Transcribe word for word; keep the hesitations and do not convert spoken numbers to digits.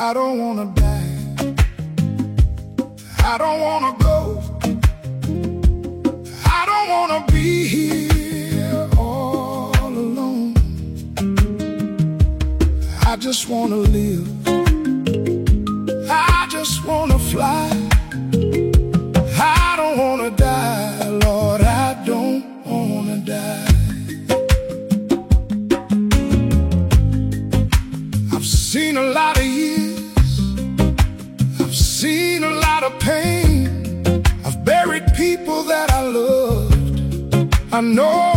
I don't wanna die. I don't wanna go. I don't wanna be here all alone. I just wanna live. I just wanna fly. I don't wanna die, Lord, I don't wanna die. I've seen a lot of years, I've seen a lot of pain, I've buried people that I loved. I know